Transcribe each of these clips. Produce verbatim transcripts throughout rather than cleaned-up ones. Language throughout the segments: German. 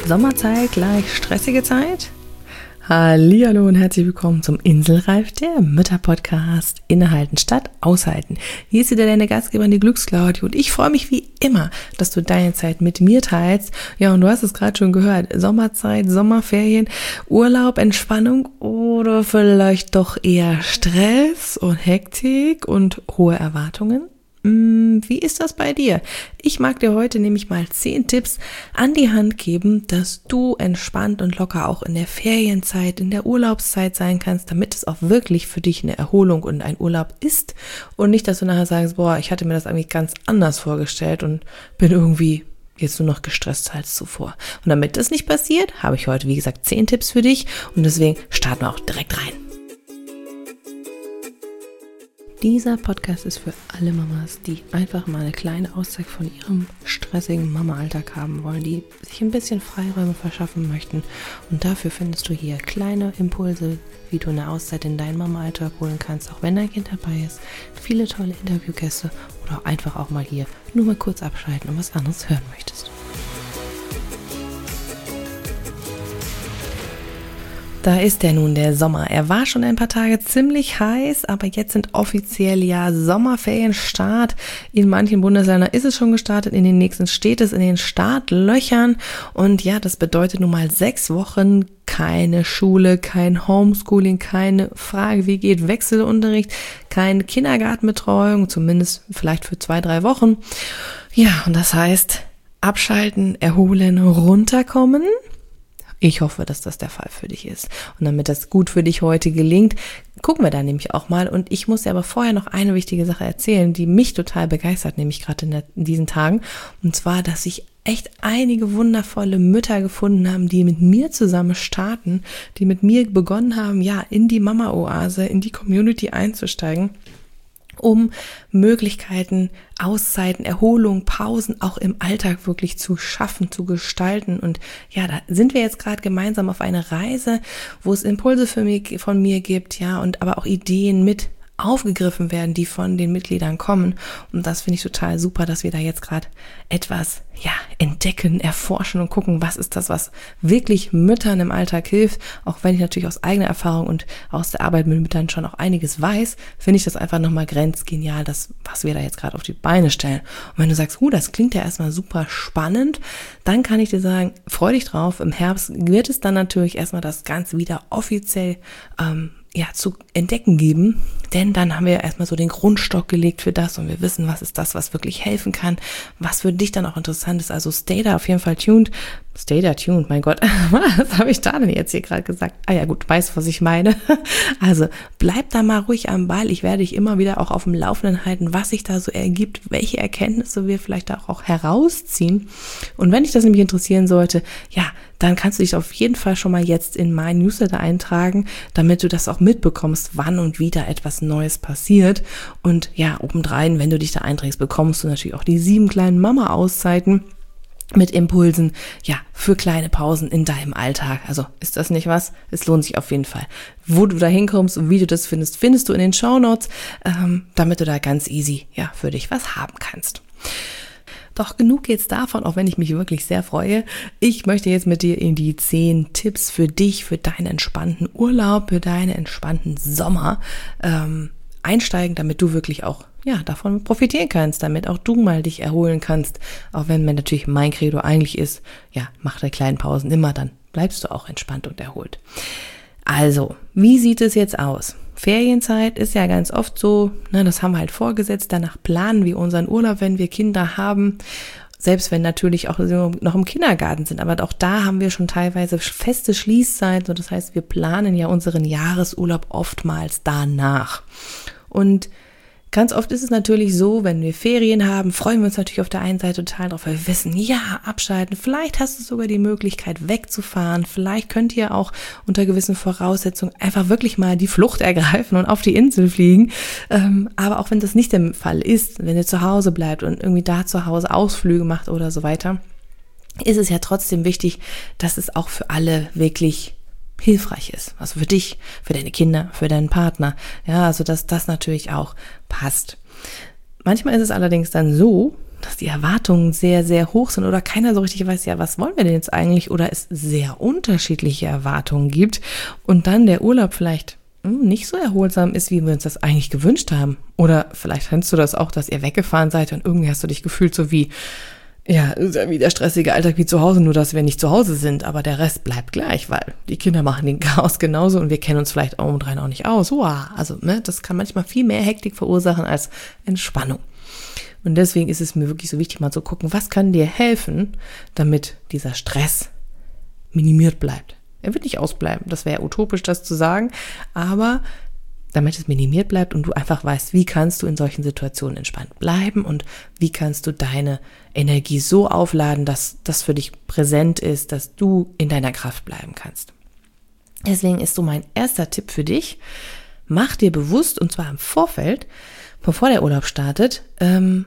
Sommerzeit gleich stressige Zeit? Hallihallo und herzlich willkommen zum Inselreif, der Mütter-Podcast. Innehalten statt aushalten. Hier ist wieder deine Gastgeberin, die Glücksclaudi, und ich freue mich wie immer, dass du deine Zeit mit mir teilst. Ja, und du hast es gerade schon gehört, Sommerzeit, Sommerferien, Urlaub, Entspannung oder vielleicht doch eher Stress und Hektik und hohe Erwartungen? Wie ist das bei dir? Ich mag dir heute nämlich mal zehn Tipps an die Hand geben, dass du entspannt und locker auch in der Ferienzeit, in der Urlaubszeit sein kannst, damit es auch wirklich für dich eine Erholung und ein Urlaub ist und nicht, dass du nachher sagst, boah, ich hatte mir das eigentlich ganz anders vorgestellt und bin irgendwie jetzt nur noch gestresst als zuvor. Und damit das nicht passiert, habe ich heute, wie gesagt, zehn Tipps für dich und deswegen starten wir auch direkt rein. Dieser Podcast ist für alle Mamas, die einfach mal eine kleine Auszeit von ihrem stressigen Mama-Alltag haben wollen, die sich ein bisschen Freiräume verschaffen möchten. Und dafür findest du hier kleine Impulse, wie du eine Auszeit in deinen Mama-Alltag holen kannst, auch wenn dein Kind dabei ist. Viele tolle Interviewgäste oder auch einfach auch mal hier nur mal kurz abschalten und was anderes hören möchtest. Da ist ja nun der Sommer. Er war schon ein paar Tage ziemlich heiß, aber jetzt sind offiziell ja Sommerferienstart. In manchen Bundesländern ist es schon gestartet, in den nächsten steht es in den Startlöchern. Und ja, das bedeutet nun mal sechs Wochen keine Schule, kein Homeschooling, keine Frage, wie geht Wechselunterricht, keine Kindergartenbetreuung, zumindest vielleicht für zwei, drei Wochen. Ja, und das heißt, abschalten, erholen, runterkommen. Ich hoffe, dass das der Fall für dich ist. Und damit das gut für dich heute gelingt, gucken wir da nämlich auch mal. Und ich muss dir aber vorher noch eine wichtige Sache erzählen, die mich total begeistert, nämlich gerade in, der, in diesen Tagen. Und zwar, dass sich echt einige wundervolle Mütter gefunden haben, die mit mir zusammen starten, die mit mir begonnen haben, ja, in die Mama-Oase, in die Community einzusteigen, um Möglichkeiten, Auszeiten, Erholung, Pausen auch im Alltag wirklich zu schaffen, zu gestalten. Und ja, da sind wir jetzt gerade gemeinsam auf einer Reise, wo es Impulse für mich, von mir gibt, ja, und aber auch Ideen mit aufgegriffen werden, die von den Mitgliedern kommen. Und das finde ich total super, dass wir da jetzt gerade etwas, ja, entdecken, erforschen und gucken, was ist das, was wirklich Müttern im Alltag hilft. Auch wenn ich natürlich aus eigener Erfahrung und aus der Arbeit mit Müttern schon auch einiges weiß, finde ich das einfach nochmal grenzgenial, das, was wir da jetzt gerade auf die Beine stellen. Und wenn du sagst, uh, das klingt ja erstmal super spannend, dann kann ich dir sagen, freu dich drauf. Im Herbst wird es dann natürlich erstmal das Ganze wieder offiziell ähm, ja, zu entdecken geben, denn dann haben wir erstmal so den Grundstock gelegt für das und wir wissen, was ist das, was wirklich helfen kann, was für dich dann auch interessant ist. Also stay da auf jeden Fall tuned. Stay da tuned, mein Gott, was habe ich da denn jetzt hier gerade gesagt? Ah ja gut, weißt, was ich meine. Also bleib da mal ruhig am Ball. Ich werde dich immer wieder auch auf dem Laufenden halten, was sich da so ergibt, welche Erkenntnisse wir vielleicht da auch herausziehen. Und wenn dich das nämlich interessieren sollte, ja, dann kannst du dich auf jeden Fall schon mal jetzt in meinen Newsletter eintragen, damit du das auch mitbekommst, wann und wie da etwas Neues passiert. Und ja, obendrein, wenn du dich da einträgst, bekommst du natürlich auch die sieben kleinen Mama-Auszeiten mit Impulsen, ja, für kleine Pausen in deinem Alltag. Also ist das nicht was? Es lohnt sich auf jeden Fall. Wo du da hinkommst und wie du das findest, findest du in den Shownotes, ähm, damit du da ganz easy, ja, für dich was haben kannst. Doch genug jetzt davon, auch wenn ich mich wirklich sehr freue. Ich möchte jetzt mit dir in die zehn Tipps für dich, für deinen entspannten Urlaub, für deinen entspannten Sommer ähm, einsteigen, damit du wirklich auch ja davon profitieren kannst, damit auch du mal dich erholen kannst. Auch wenn mir natürlich mein Credo eigentlich ist, ja, mach deine kleinen Pausen immer, dann bleibst du auch entspannt und erholt. Also, wie sieht es jetzt aus? Ferienzeit ist ja ganz oft so, ne, das haben wir halt vorgesetzt, danach planen wir unseren Urlaub, wenn wir Kinder haben, selbst wenn natürlich auch noch im Kindergarten sind, aber auch da haben wir schon teilweise feste Schließzeiten, so das heißt, wir planen ja unseren Jahresurlaub oftmals danach. Und ganz oft ist es natürlich so, wenn wir Ferien haben, freuen wir uns natürlich auf der einen Seite total drauf, weil wir wissen, ja, abschalten, vielleicht hast du sogar die Möglichkeit wegzufahren, vielleicht könnt ihr auch unter gewissen Voraussetzungen einfach wirklich mal die Flucht ergreifen und auf die Insel fliegen, ähm, aber auch wenn das nicht der Fall ist, wenn ihr zu Hause bleibt und irgendwie da zu Hause Ausflüge macht oder so weiter, ist es ja trotzdem wichtig, dass es auch für alle wirklich hilfreich ist. Also für dich, für deine Kinder, für deinen Partner. Ja, also dass das natürlich auch passt. Manchmal ist es allerdings dann so, dass die Erwartungen sehr, sehr hoch sind oder keiner so richtig weiß, ja, was wollen wir denn jetzt eigentlich, oder es sehr unterschiedliche Erwartungen gibt und dann der Urlaub vielleicht nicht so erholsam ist, wie wir uns das eigentlich gewünscht haben. Oder vielleicht kennst du das auch, dass ihr weggefahren seid und irgendwie hast du dich gefühlt so wie, ja, wie der stressige Alltag wie zu Hause, nur dass wir nicht zu Hause sind, aber der Rest bleibt gleich, weil die Kinder machen den Chaos genauso und wir kennen uns vielleicht obendrein auch nicht aus. Wow, also ne, das kann manchmal viel mehr Hektik verursachen als Entspannung. Und deswegen ist es mir wirklich so wichtig, mal zu gucken, was kann dir helfen, damit dieser Stress minimiert bleibt. Er wird nicht ausbleiben, das wäre utopisch, das zu sagen, aber damit es minimiert bleibt und du einfach weißt, wie kannst du in solchen Situationen entspannt bleiben und wie kannst du deine Energie so aufladen, dass das für dich präsent ist, dass du in deiner Kraft bleiben kannst. Deswegen ist so mein erster Tipp für dich, mach dir bewusst, und zwar im Vorfeld, bevor der Urlaub startet, ähm,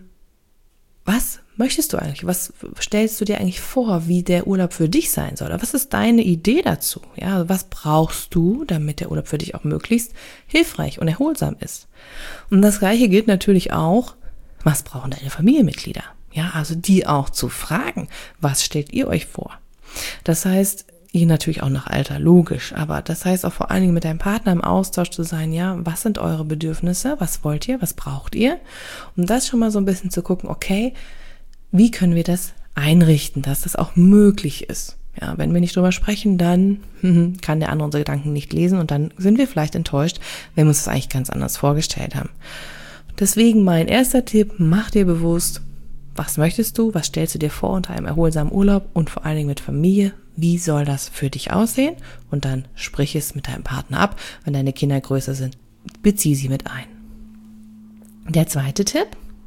was möchtest du eigentlich? Was stellst du dir eigentlich vor, wie der Urlaub für dich sein soll? Was ist deine Idee dazu? Ja, was brauchst du, damit der Urlaub für dich auch möglichst hilfreich und erholsam ist? Und das Gleiche gilt natürlich auch, was brauchen deine Familienmitglieder? Ja, also die auch zu fragen, was stellt ihr euch vor? Das heißt, ihr natürlich auch nach Alter, logisch, aber das heißt auch vor allen Dingen mit deinem Partner im Austausch zu sein, ja, was sind eure Bedürfnisse? Was wollt ihr? Was braucht ihr? Um das schon mal so ein bisschen zu gucken, okay, wie können wir das einrichten, dass das auch möglich ist? Ja, wenn wir nicht drüber sprechen, dann hm, kann der andere unsere Gedanken nicht lesen und dann sind wir vielleicht enttäuscht, wenn wir uns das eigentlich ganz anders vorgestellt haben. Deswegen mein erster Tipp, mach dir bewusst, was möchtest du, was stellst du dir vor unter einem erholsamen Urlaub und vor allen Dingen mit Familie, wie soll das für dich aussehen? Und dann sprich es mit deinem Partner ab, wenn deine Kinder größer sind, bezieh sie mit ein. Der zweite Tipp,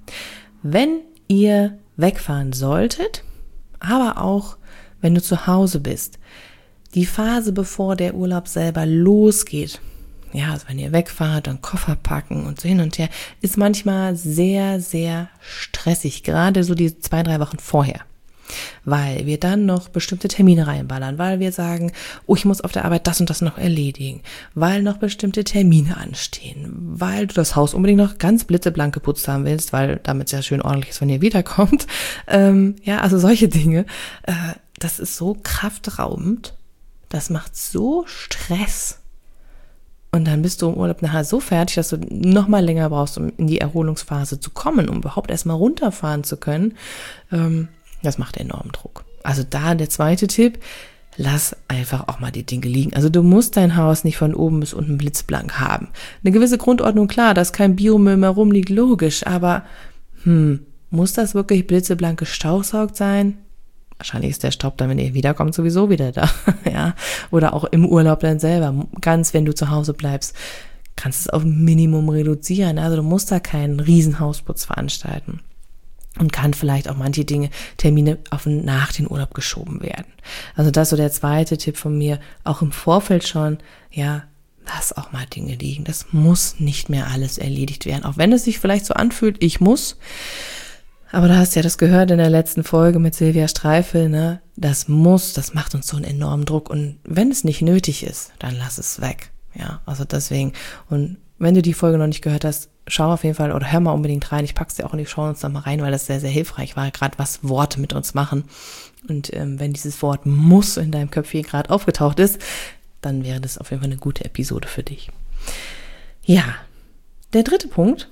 wenn ihr wegfahren solltet, aber auch wenn du zu Hause bist. Die Phase, bevor der Urlaub selber losgeht, ja, also wenn ihr wegfahrt und Koffer packen und so hin und her, ist manchmal sehr, sehr stressig, gerade so die zwei, drei Wochen vorher. Weil wir dann noch bestimmte Termine reinballern, weil wir sagen, oh, ich muss auf der Arbeit das und das noch erledigen, weil noch bestimmte Termine anstehen, weil du das Haus unbedingt noch ganz blitzeblank geputzt haben willst, weil damit es ja schön ordentlich ist, wenn ihr wiederkommt. Ähm, ja, also solche Dinge. Äh, das ist so kraftraubend, das macht so Stress. Und dann bist du im Urlaub nachher so fertig, dass du noch mal länger brauchst, um in die Erholungsphase zu kommen, um überhaupt erstmal runterfahren zu können. Ähm, Das macht enormen Druck. Also da der zweite Tipp, lass einfach auch mal die Dinge liegen. Also du musst dein Haus nicht von oben bis unten blitzblank haben. Eine gewisse Grundordnung, klar, dass kein Biomüll mehr rumliegt, logisch, aber hm, muss das wirklich blitzeblank gestaubsaugt sein? Wahrscheinlich ist der Staub dann, wenn ihr wiederkommt, sowieso wieder da. Ja, oder auch im Urlaub dann selber. Ganz, wenn du zu Hause bleibst, kannst du es auf ein Minimum reduzieren. Also du musst da keinen Riesenhausputz veranstalten. Und kann vielleicht auch manche Dinge, Termine auf nach den Urlaub geschoben werden. Also das ist so der zweite Tipp von mir, auch im Vorfeld schon, ja, lass auch mal Dinge liegen. Das muss nicht mehr alles erledigt werden, auch wenn es sich vielleicht so anfühlt, ich muss. Aber du hast ja das gehört in der letzten Folge mit Silvia Streifel, ne? Das muss, das macht uns so einen enormen Druck. Und wenn es nicht nötig ist, dann lass es weg. Ja, also deswegen. Und wenn du die Folge noch nicht gehört hast, schau auf jeden Fall oder hör mal unbedingt rein. Ich pack's dir auch in die Shownotes noch mal rein, weil das sehr, sehr hilfreich war, gerade was Worte mit uns machen. Und ähm, wenn dieses Wort muss in deinem Köpfchen gerade aufgetaucht ist, dann wäre das auf jeden Fall eine gute Episode für dich. Ja, der dritte Punkt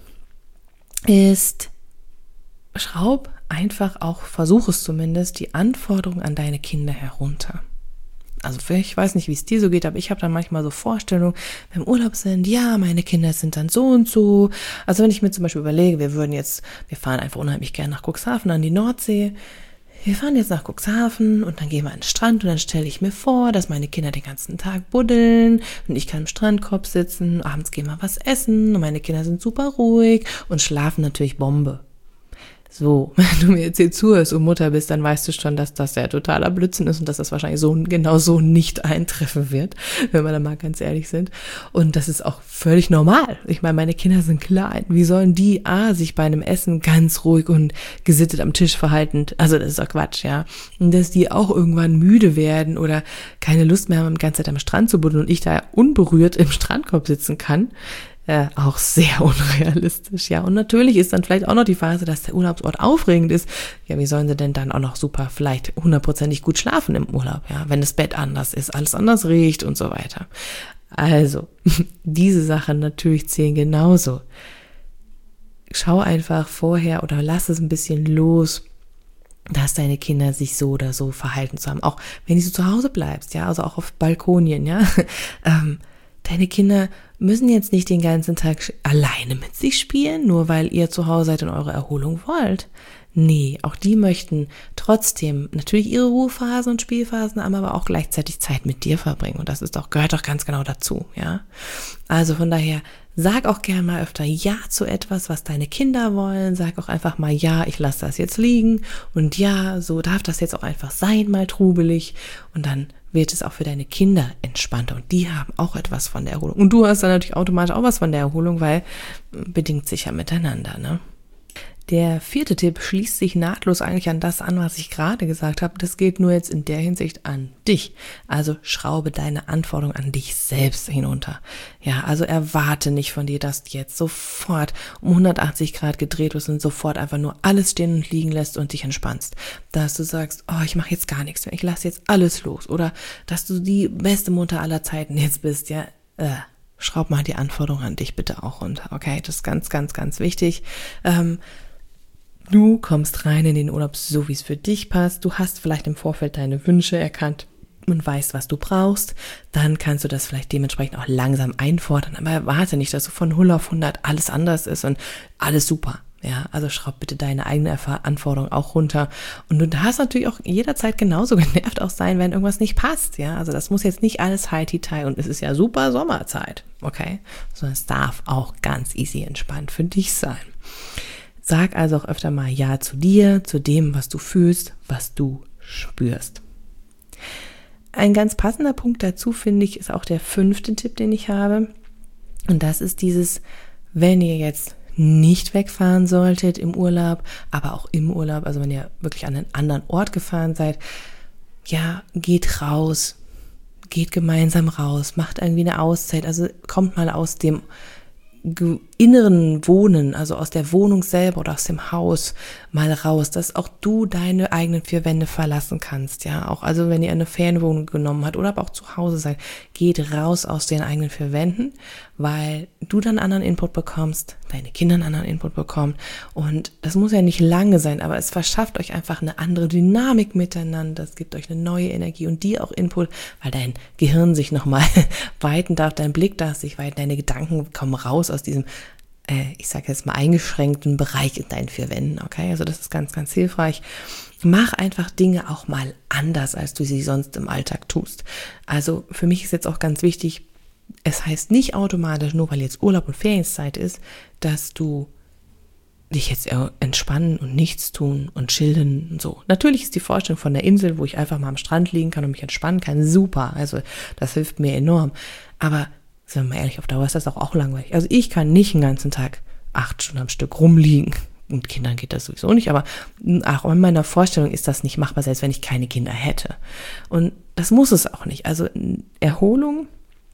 ist, schraub einfach auch, versuch es zumindest, die Anforderungen an deine Kinder herunter. Also ich weiß nicht, wie es dir so geht, aber ich habe dann manchmal so Vorstellungen, wenn wir im Urlaub sind, ja, meine Kinder sind dann so und so. Also wenn ich mir zum Beispiel überlege, wir würden jetzt, wir fahren einfach unheimlich gerne nach Cuxhaven an die Nordsee. Wir fahren jetzt nach Cuxhaven und dann gehen wir an den Strand und dann stelle ich mir vor, dass meine Kinder den ganzen Tag buddeln und ich kann im Strandkorb sitzen, abends gehen wir was essen und meine Kinder sind super ruhig und schlafen natürlich Bombe. So, wenn du mir jetzt hier zuhörst und Mutter bist, dann weißt du schon, dass das ja totaler Blödsinn ist und dass das wahrscheinlich so genau so nicht eintreffen wird, wenn wir da mal ganz ehrlich sind. Und das ist auch völlig normal. Ich meine, meine Kinder sind klein. Wie sollen die A, sich bei einem Essen ganz ruhig und gesittet am Tisch verhalten? Also das ist doch Quatsch, ja. Und dass die auch irgendwann müde werden oder keine Lust mehr haben, die ganze Zeit am Strand zu buddeln und ich da unberührt im Strandkorb sitzen kann. äh, auch sehr unrealistisch, ja. Und natürlich ist dann vielleicht auch noch die Phase, dass der Urlaubsort aufregend ist. Ja, wie sollen sie denn dann auch noch super vielleicht hundertprozentig gut schlafen im Urlaub, ja, wenn das Bett anders ist, alles anders riecht und so weiter. Also, diese Sachen natürlich zählen genauso. Schau einfach vorher oder lass es ein bisschen los, dass deine Kinder sich so oder so verhalten zu haben. Auch wenn du zu Hause bleibst, ja, also auch auf Balkonien, ja. ähm, deine Kinder müssen jetzt nicht den ganzen Tag alleine mit sich spielen, nur weil ihr zu Hause seid und eure Erholung wollt. Nee, auch die möchten trotzdem natürlich ihre Ruhephasen und Spielphasen haben, aber auch gleichzeitig Zeit mit dir verbringen. Und das ist doch, gehört doch ganz genau dazu, ja. Also von daher, sag auch gerne mal öfter Ja zu etwas, was deine Kinder wollen. Sag auch einfach mal Ja, ich lasse das jetzt liegen. Und ja, so darf das jetzt auch einfach sein, mal trubelig. Und dann wird es auch für deine Kinder entspannter. Und die haben auch etwas von der Erholung. Und du hast dann natürlich automatisch auch was von der Erholung, weil bedingt sich ja miteinander, ne? Der vierte Tipp schließt sich nahtlos eigentlich an das an, was ich gerade gesagt habe. Das gilt nur jetzt in der Hinsicht an dich. Also schraube deine Anforderungen an dich selbst hinunter. Ja, also erwarte nicht von dir, dass du jetzt sofort um hundertachtzig Grad gedreht wirst und sofort einfach nur alles stehen und liegen lässt und dich entspannst. Dass du sagst, oh, ich mache jetzt gar nichts mehr, ich lasse jetzt alles los. Oder dass du die beste Mutter aller Zeiten jetzt bist, ja, äh. Schraub mal die Anforderungen an dich bitte auch runter, okay? Das ist ganz, ganz, ganz wichtig. Ähm, du kommst rein in den Urlaub, so wie es für dich passt. Du hast vielleicht im Vorfeld deine Wünsche erkannt und weißt, was du brauchst. Dann kannst du das vielleicht dementsprechend auch langsam einfordern. Aber erwarte nicht, dass du von null auf hundert alles anders ist und alles super. Ja, also schraub bitte deine eigene Anforderung auch runter. Und du darfst natürlich auch jederzeit genauso genervt auch sein, wenn irgendwas nicht passt. Ja, also das muss jetzt nicht alles High-Tea-Tie und es ist ja super Sommerzeit, okay? Sondern es darf auch ganz easy entspannt für dich sein. Sag also auch öfter mal Ja zu dir, zu dem, was du fühlst, was du spürst. Ein ganz passender Punkt dazu, finde ich, ist auch der fünfte Tipp, den ich habe. Und das ist dieses, wenn ihr jetzt nicht wegfahren solltet im Urlaub, aber auch im Urlaub, also wenn ihr wirklich an einen anderen Ort gefahren seid, ja, geht raus, geht gemeinsam raus, macht irgendwie eine Auszeit, also kommt mal aus dem inneren Wohnen, also aus der Wohnung selber oder aus dem Haus mal raus, dass auch du deine eigenen vier Wände verlassen kannst, ja, auch also wenn ihr eine Ferienwohnung genommen habt oder aber auch zu Hause seid, geht raus aus den eigenen vier Wänden, weil du dann anderen Input bekommst, deine Kinder einen anderen Input bekommen und das muss ja nicht lange sein, aber es verschafft euch einfach eine andere Dynamik miteinander, es gibt euch eine neue Energie und dir auch Input, weil dein Gehirn sich nochmal weiten darf, dein Blick darf sich weiten, deine Gedanken kommen raus aus diesem, äh, ich sage jetzt mal eingeschränkten Bereich in deinen vier Wänden, okay, also das ist ganz, ganz hilfreich. Mach einfach Dinge auch mal anders, als du sie sonst im Alltag tust. Also für mich ist jetzt auch ganz wichtig, es heißt nicht automatisch, nur weil jetzt Urlaub und Ferienzeit ist, dass du dich jetzt entspannen und nichts tun und chillen und so. Natürlich ist die Vorstellung von der Insel, wo ich einfach mal am Strand liegen kann und mich entspannen kann, super. Also das hilft mir enorm. Aber sind wir mal ehrlich, auf Dauer ist das auch, auch langweilig. Also ich kann nicht den ganzen Tag acht Stunden am Stück rumliegen. Und Kindern geht das sowieso nicht, aber auch in meiner Vorstellung ist das nicht machbar, selbst wenn ich keine Kinder hätte. Und das muss es auch nicht. Also Erholung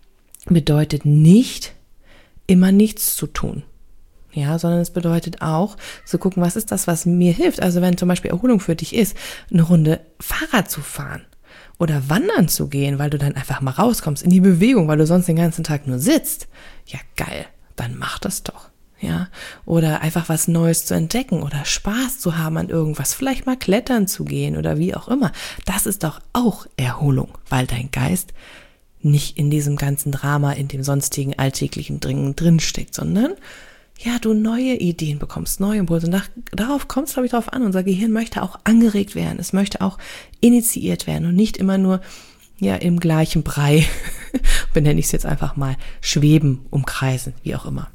bedeutet nicht, immer nichts zu tun. Ja, sondern es bedeutet auch, zu gucken, was ist das, was mir hilft. Also wenn zum Beispiel Erholung für dich ist, eine Runde Fahrrad zu fahren oder wandern zu gehen, weil du dann einfach mal rauskommst in die Bewegung, weil du sonst den ganzen Tag nur sitzt. Ja, geil, dann mach das doch. Ja, oder einfach was Neues zu entdecken oder Spaß zu haben an irgendwas, vielleicht mal klettern zu gehen oder wie auch immer. Das ist doch auch Erholung, weil dein Geist nicht in diesem ganzen Drama, in dem sonstigen alltäglichen Dringen drinsteckt, sondern ja, du neue Ideen bekommst, neue Impulse. Und nach, darauf kommt es, glaube ich, darauf an. Unser Gehirn möchte auch angeregt werden. Es möchte auch initiiert werden und nicht immer nur ja im gleichen Brei, benenne ich es jetzt einfach mal, schweben, umkreisen, wie auch immer.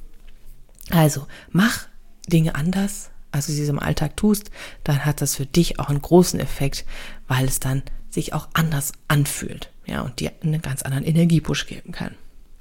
Also, mach Dinge anders, als du sie im Alltag tust, dann hat das für dich auch einen großen Effekt, weil es dann sich auch anders anfühlt, ja, und dir einen ganz anderen Energiepush geben kann.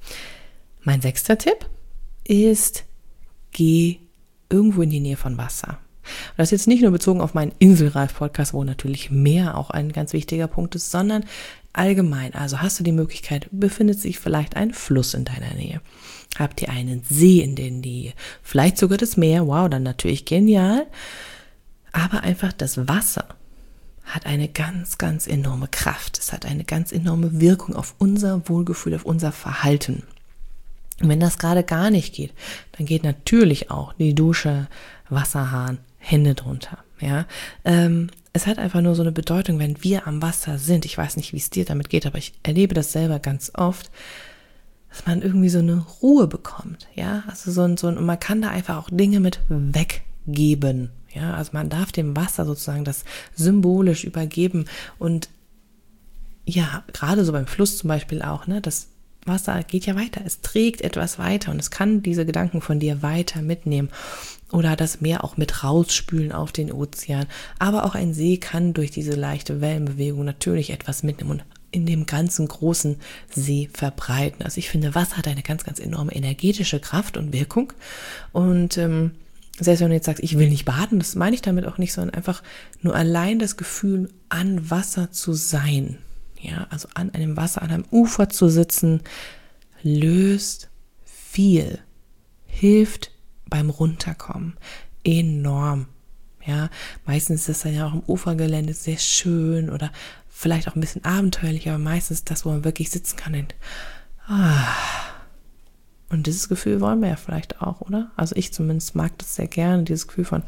Mein sechster Tipp ist, geh irgendwo in die Nähe von Wasser. Und das ist jetzt nicht nur bezogen auf meinen Inselreif-Podcast, wo natürlich Meer auch ein ganz wichtiger Punkt ist, sondern allgemein. Also hast du die Möglichkeit, befindet sich vielleicht ein Fluss in deiner Nähe. Habt ihr einen See in der Nähe? Vielleicht sogar das Meer, wow, dann natürlich genial. Aber einfach das Wasser hat eine ganz, ganz enorme Kraft. Es hat eine ganz enorme Wirkung auf unser Wohlgefühl, auf unser Verhalten. Und wenn das gerade gar nicht geht, dann geht natürlich auch die Dusche, Wasserhahn, Hände drunter. Ja, ähm, es hat einfach nur so eine Bedeutung, wenn wir am Wasser sind. Ich weiß nicht, wie es dir damit geht, aber ich erlebe das selber ganz oft, dass man irgendwie so eine Ruhe bekommt. Ja, also so ein, so ein, und man kann da einfach auch Dinge mit weggeben. Ja, also man darf dem Wasser sozusagen das symbolisch übergeben und ja, gerade so beim Fluss zum Beispiel auch, ne, das Wasser geht ja weiter, es trägt etwas weiter und es kann diese Gedanken von dir weiter mitnehmen oder das Meer auch mit rausspülen auf den Ozean, aber auch ein See kann durch diese leichte Wellenbewegung natürlich etwas mitnehmen und in dem ganzen großen See verbreiten. Also ich finde, Wasser hat eine ganz, ganz enorme energetische Kraft und Wirkung und ähm, selbst wenn du jetzt sagst, ich will nicht baden, das meine ich damit auch nicht, sondern einfach nur allein das Gefühl, an Wasser zu sein. Ja, also an einem Wasser, an einem Ufer zu sitzen, löst viel, hilft beim Runterkommen enorm. Ja, meistens ist das dann ja auch im Ufergelände sehr schön oder vielleicht auch ein bisschen abenteuerlich, aber meistens das, wo man wirklich sitzen kann. Und, ah, und dieses Gefühl wollen wir ja vielleicht auch, oder? Also ich zumindest mag das sehr gerne, dieses Gefühl von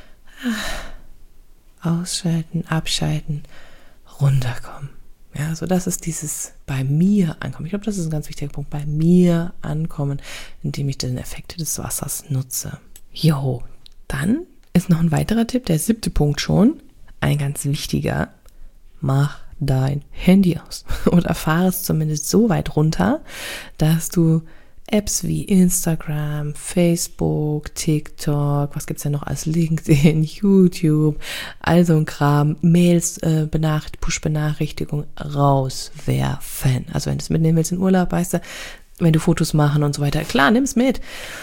ah, ausschalten, abschalten, runterkommen. Ja, so das ist dieses bei mir ankommen. Ich glaube, das ist ein ganz wichtiger Punkt. Bei mir ankommen, indem ich den Effekte des Wassers nutze. Jo, dann ist noch ein weiterer Tipp, der siebte Punkt schon. Ein ganz wichtiger. Mach dein Handy aus. Oder fahre es zumindest so weit runter, dass du Apps wie Instagram, Facebook, TikTok, was gibt's denn noch als LinkedIn, YouTube, all so ein Kram, Mails, äh, Benacht- Push-Benachrichtigung rauswerfen. Also wenn du es mitnehmen willst in Urlaub, weißt du, wenn du Fotos machen und so weiter, klar, nimm's mit.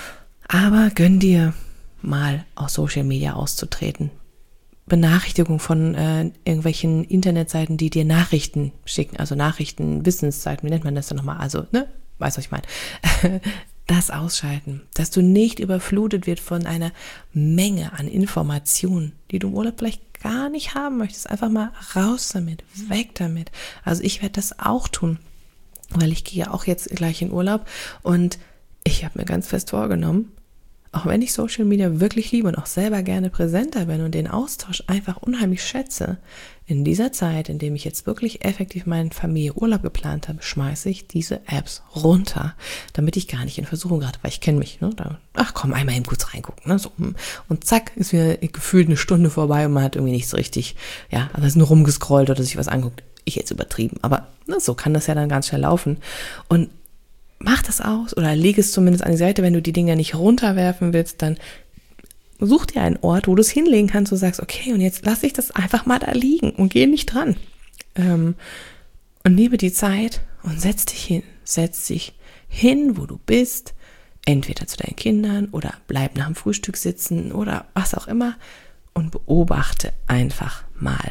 Aber gönn dir mal aus Social Media auszutreten. Benachrichtigung von äh, irgendwelchen Internetseiten, die dir Nachrichten schicken, also Nachrichten, Wissensseiten, wie nennt man das dann nochmal, also, ne? Weißt du, was ich meine? Das ausschalten, dass du nicht überflutet wird von einer Menge an Informationen, die du im Urlaub vielleicht gar nicht haben möchtest. Einfach mal raus damit, weg damit. Also ich werde das auch tun, weil ich gehe auch jetzt gleich in Urlaub und ich habe mir ganz fest vorgenommen, auch wenn ich Social Media wirklich liebe und auch selber gerne präsenter bin und den Austausch einfach unheimlich schätze, in dieser Zeit, in dem ich jetzt wirklich effektiv meinen Familienurlaub geplant habe, schmeiße ich diese Apps runter, damit ich gar nicht in Versuchung gerate, weil ich kenne mich, ne? Da, ach komm, einmal eben kurz reingucken, ne? So, und zack, ist mir gefühlt eine Stunde vorbei und man hat irgendwie nicht so richtig, ja, also ist nur rumgescrollt oder sich was anguckt. Ich jetzt übertrieben, aber ne, so kann das ja dann ganz schnell laufen. Und mach das aus oder leg es zumindest an die Seite, wenn du die Dinger nicht runterwerfen willst, dann such dir einen Ort, wo du es hinlegen kannst, wo du sagst, okay, und jetzt lass ich das einfach mal da liegen und geh nicht dran. Ähm, und nehme die Zeit und setz dich hin, setz dich hin, wo du bist, entweder zu deinen Kindern oder bleib nach dem Frühstück sitzen oder was auch immer und beobachte einfach mal.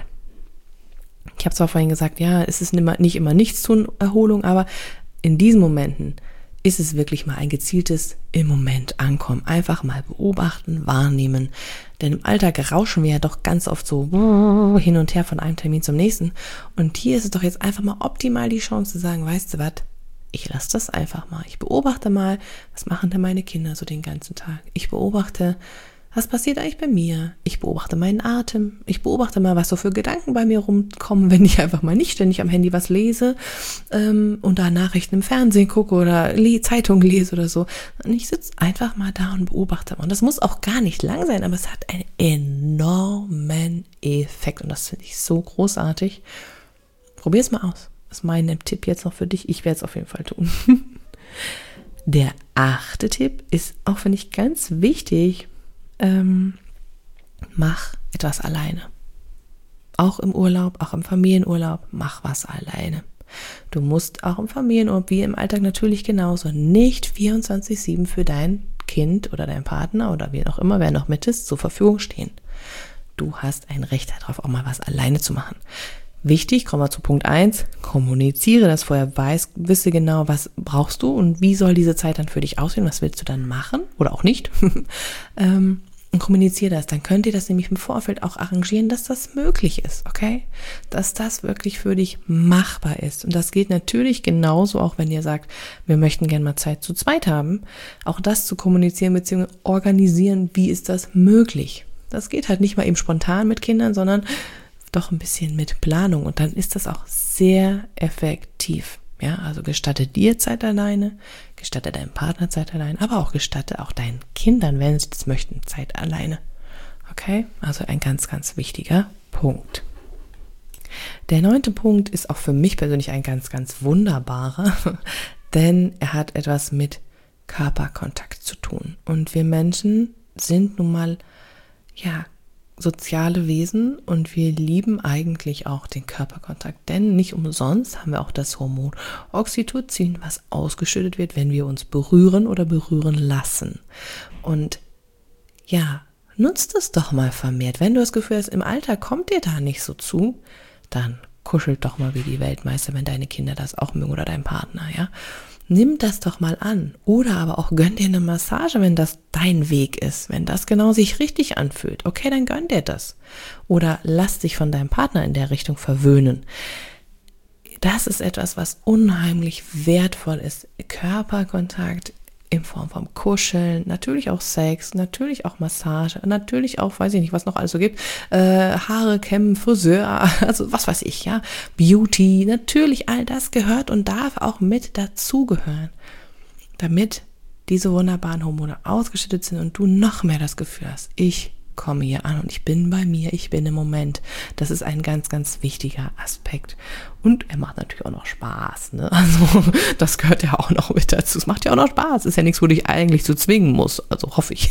Ich habe zwar vorhin gesagt, ja, es ist nicht immer Nichtstun Erholung, aber in diesen Momenten ist es wirklich mal ein gezieltes im Moment ankommen. Einfach mal beobachten, wahrnehmen. Denn im Alltag rauschen wir ja doch ganz oft so hin und her von einem Termin zum nächsten. Und hier ist es doch jetzt einfach mal optimal die Chance zu sagen, weißt du was, ich lasse das einfach mal. Ich beobachte mal, was machen denn meine Kinder so den ganzen Tag. Ich beobachte, was passiert eigentlich bei mir? Ich beobachte meinen Atem. Ich beobachte mal, was so für Gedanken bei mir rumkommen, wenn ich einfach mal nicht ständig am Handy was lese ähm, und da Nachrichten im Fernsehen gucke oder le- Zeitung lese oder so. Und ich sitze einfach mal da und beobachte mal. Und das muss auch gar nicht lang sein, aber es hat einen enormen Effekt. Und das finde ich so großartig. Probier es mal aus. Das ist mein Tipp jetzt noch für dich. Ich werde es auf jeden Fall tun. Der achte Tipp ist auch, finde ich, ganz wichtig. Ähm, mach etwas alleine. Auch im Urlaub, auch im Familienurlaub, mach was alleine. Du musst auch im Familienurlaub, wie im Alltag natürlich genauso, nicht vierundzwanzig sieben für dein Kind oder dein Partner oder wie auch immer, wer noch mit ist, zur Verfügung stehen. Du hast ein Recht darauf, auch mal was alleine zu machen. Wichtig, kommen wir zu Punkt eins, kommuniziere das vorher, weiß, wisse genau, was brauchst du und wie soll diese Zeit dann für dich aussehen, was willst du dann machen oder auch nicht. ähm, und kommuniziere das, dann könnt ihr das nämlich im Vorfeld auch arrangieren, dass das möglich ist, okay? Dass das wirklich für dich machbar ist. Und das geht natürlich genauso, auch wenn ihr sagt, wir möchten gerne mal Zeit zu zweit haben, auch das zu kommunizieren bzw. organisieren, wie ist das möglich? Das geht halt nicht mal eben spontan mit Kindern, sondern doch ein bisschen mit Planung und dann ist das auch sehr effektiv. Ja, also gestatte dir Zeit alleine, gestatte deinem Partner Zeit alleine, aber auch gestatte auch deinen Kindern, wenn sie das möchten, Zeit alleine. Okay, also ein ganz, ganz wichtiger Punkt. Der neunte Punkt ist auch für mich persönlich ein ganz, ganz wunderbarer, denn er hat etwas mit Körperkontakt zu tun. Und wir Menschen sind nun mal, ja, soziale Wesen und wir lieben eigentlich auch den Körperkontakt, denn nicht umsonst haben wir auch das Hormon Oxytocin, was ausgeschüttet wird, wenn wir uns berühren oder berühren lassen. Und ja, nutzt es doch mal vermehrt. Wenn du das Gefühl hast, im Alter kommt dir da nicht so zu, dann kuschelt doch mal wie die Weltmeister, wenn deine Kinder das auch mögen oder dein Partner, ja. Nimm das doch mal an. Oder aber auch gönn dir eine Massage, wenn das dein Weg ist. Wenn das genau sich richtig anfühlt. Okay, dann gönn dir das. Oder lass dich von deinem Partner in der Richtung verwöhnen. Das ist etwas, was unheimlich wertvoll ist. Körperkontakt in Form von Kuscheln, natürlich auch Sex, natürlich auch Massage, natürlich auch, weiß ich nicht, was noch alles so gibt, äh, Haare kämmen, Friseur, also was weiß ich, ja, Beauty, natürlich all das gehört und darf auch mit dazugehören, damit diese wunderbaren Hormone ausgeschüttet sind und du noch mehr das Gefühl hast, ich komme hier an und ich bin bei mir, ich bin im Moment. Das ist ein ganz, ganz wichtiger Aspekt. Und er macht natürlich auch noch Spaß, ne? Also das gehört ja auch noch mit dazu. Es macht ja auch noch Spaß. Ist ja nichts, wo du dich eigentlich zu zwingen musst. Also hoffe ich.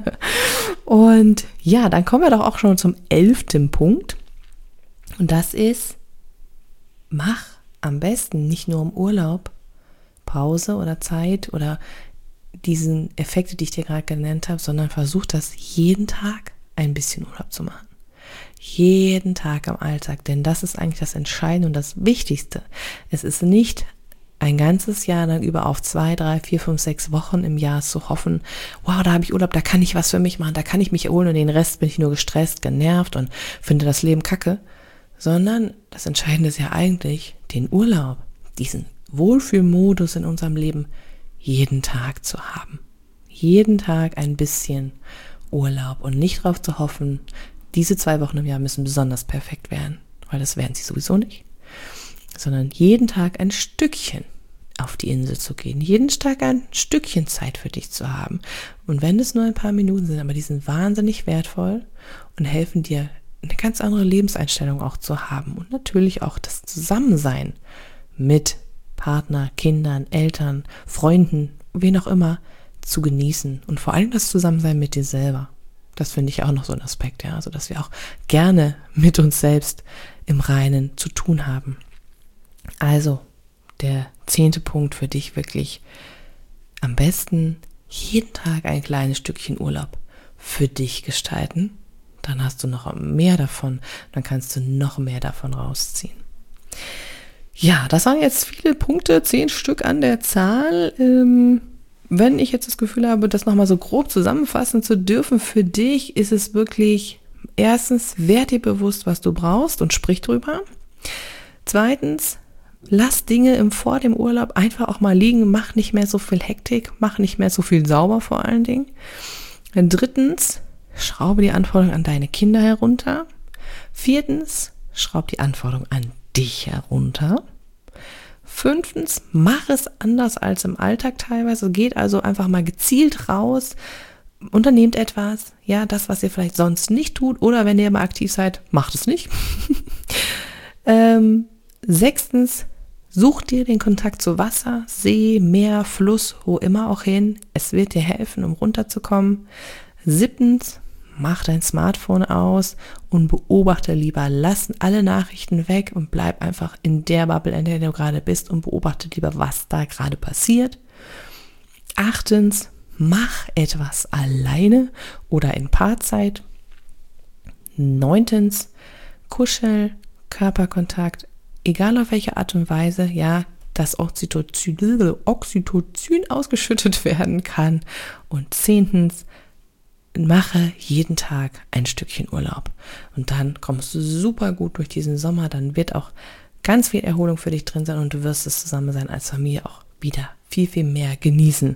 Und ja, dann kommen wir doch auch schon zum elften Punkt. Und das ist, mach am besten nicht nur im Urlaub Pause oder Zeit oder diesen Effekte, die ich dir gerade genannt habe, sondern versuch das jeden Tag ein bisschen Urlaub zu machen. Jeden Tag am Alltag, denn das ist eigentlich das Entscheidende und das Wichtigste. Es ist nicht ein ganzes Jahr lang über auf zwei, drei, vier, fünf, sechs Wochen im Jahr zu hoffen, wow, da habe ich Urlaub, da kann ich was für mich machen, da kann ich mich erholen und den Rest bin ich nur gestresst, genervt und finde das Leben kacke, sondern das Entscheidende ist ja eigentlich, den Urlaub, diesen Wohlfühlmodus in unserem Leben jeden Tag zu haben. Jeden Tag ein bisschen Urlaub und nicht darauf zu hoffen, diese zwei Wochen im Jahr müssen besonders perfekt werden, weil das werden sie sowieso nicht, sondern jeden Tag ein Stückchen auf die Insel zu gehen, jeden Tag ein Stückchen Zeit für dich zu haben. Und wenn es nur ein paar Minuten sind, aber die sind wahnsinnig wertvoll und helfen dir, eine ganz andere Lebenseinstellung auch zu haben und natürlich auch das Zusammensein mit Partner, Kindern, Eltern, Freunden, wen auch immer, zu genießen und vor allem das Zusammensein mit dir selber. Das finde ich auch noch so ein Aspekt, ja, also dass wir auch gerne mit uns selbst im Reinen zu tun haben. Also der zehnte Punkt für dich wirklich am besten jeden Tag ein kleines Stückchen Urlaub für dich gestalten. Dann hast du noch mehr davon, dann kannst du noch mehr davon rausziehen. Ja, das waren jetzt viele Punkte, zehn Stück an der Zahl. Ähm, wenn ich jetzt das Gefühl habe, das nochmal so grob zusammenfassen zu dürfen, für dich ist es wirklich, erstens, werd dir bewusst, was du brauchst und sprich drüber. Zweitens, lass Dinge im, vor dem Urlaub einfach auch mal liegen, mach nicht mehr so viel Hektik, mach nicht mehr so viel sauber vor allen Dingen. Drittens, schraube die Anforderungen an deine Kinder herunter. Viertens, schraub die Anforderungen an dich herunter. Fünftens, mach es anders als im Alltag teilweise. Geht also einfach mal gezielt raus, unternehmt etwas, ja, das, was ihr vielleicht sonst nicht tut, oder wenn ihr mal aktiv seid, macht es nicht. ähm, sechstens, such dir den Kontakt zu Wasser, See, Meer, Fluss, wo immer auch hin. Es wird dir helfen, um runterzukommen. Siebtens, mach dein Smartphone aus und beobachte lieber. Lass alle Nachrichten weg und bleib einfach in der Bubble, in der du gerade bist und beobachte lieber, was da gerade passiert. Achtens, mach etwas alleine oder in Paarzeit. Neuntens, kuschel, Körperkontakt, egal auf welche Art und Weise, ja, dass Oxytocin, Oxytocin ausgeschüttet werden kann. Und zehntens, mache jeden Tag ein Stückchen Urlaub. Und dann kommst du super gut durch diesen Sommer, dann wird auch ganz viel Erholung für dich drin sein und du wirst das Zusammensein als Familie auch wieder viel, viel mehr genießen.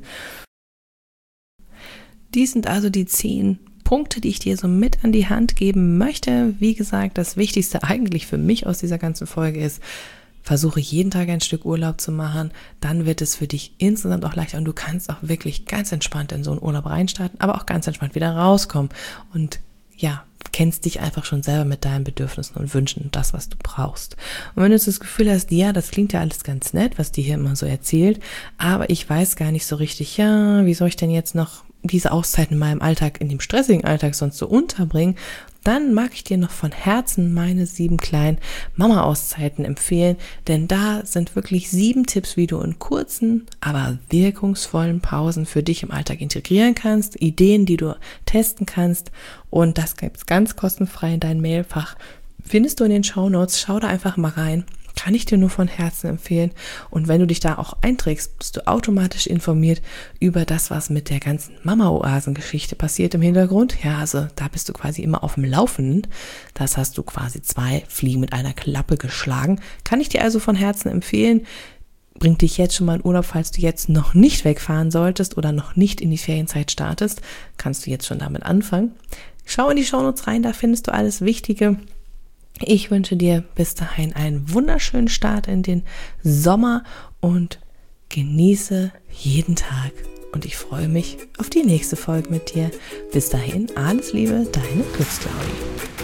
Dies sind also die zehn Punkte, die ich dir so mit an die Hand geben möchte. Wie gesagt, das Wichtigste eigentlich für mich aus dieser ganzen Folge ist, versuche jeden Tag ein Stück Urlaub zu machen, dann wird es für dich insgesamt auch leichter und du kannst auch wirklich ganz entspannt in so einen Urlaub reinstarten, aber auch ganz entspannt wieder rauskommen und ja, kennst dich einfach schon selber mit deinen Bedürfnissen und Wünschen und das, was du brauchst. Und wenn du jetzt das Gefühl hast, ja, das klingt ja alles ganz nett, was die hier immer so erzählt, aber ich weiß gar nicht so richtig, ja, wie soll ich denn jetzt noch diese Auszeiten in meinem Alltag, in dem stressigen Alltag sonst so unterbringen, dann mag ich dir noch von Herzen meine sieben kleinen Mama-Auszeiten empfehlen, denn da sind wirklich sieben Tipps, wie du in kurzen, aber wirkungsvollen Pausen für dich im Alltag integrieren kannst, Ideen, die du testen kannst und das gibt's ganz kostenfrei in deinem Mailfach. Findest du in den Shownotes, schau da einfach mal rein. Kann ich dir nur von Herzen empfehlen. Und wenn du dich da auch einträgst, bist du automatisch informiert über das, was mit der ganzen Mama-Oasen-Geschichte passiert im Hintergrund. Ja, also da bist du quasi immer auf dem Laufenden. Das hast du quasi zwei Fliegen mit einer Klappe geschlagen. Kann ich dir also von Herzen empfehlen. Bringt dich jetzt schon mal in Urlaub, falls du jetzt noch nicht wegfahren solltest oder noch nicht in die Ferienzeit startest. Kannst du jetzt schon damit anfangen. Schau in die Shownotes rein, da findest du alles Wichtige. Ich wünsche dir bis dahin einen wunderschönen Start in den Sommer und genieße jeden Tag. Und ich freue mich auf die nächste Folge mit dir. Bis dahin, alles Liebe, deine Glücksclaudi.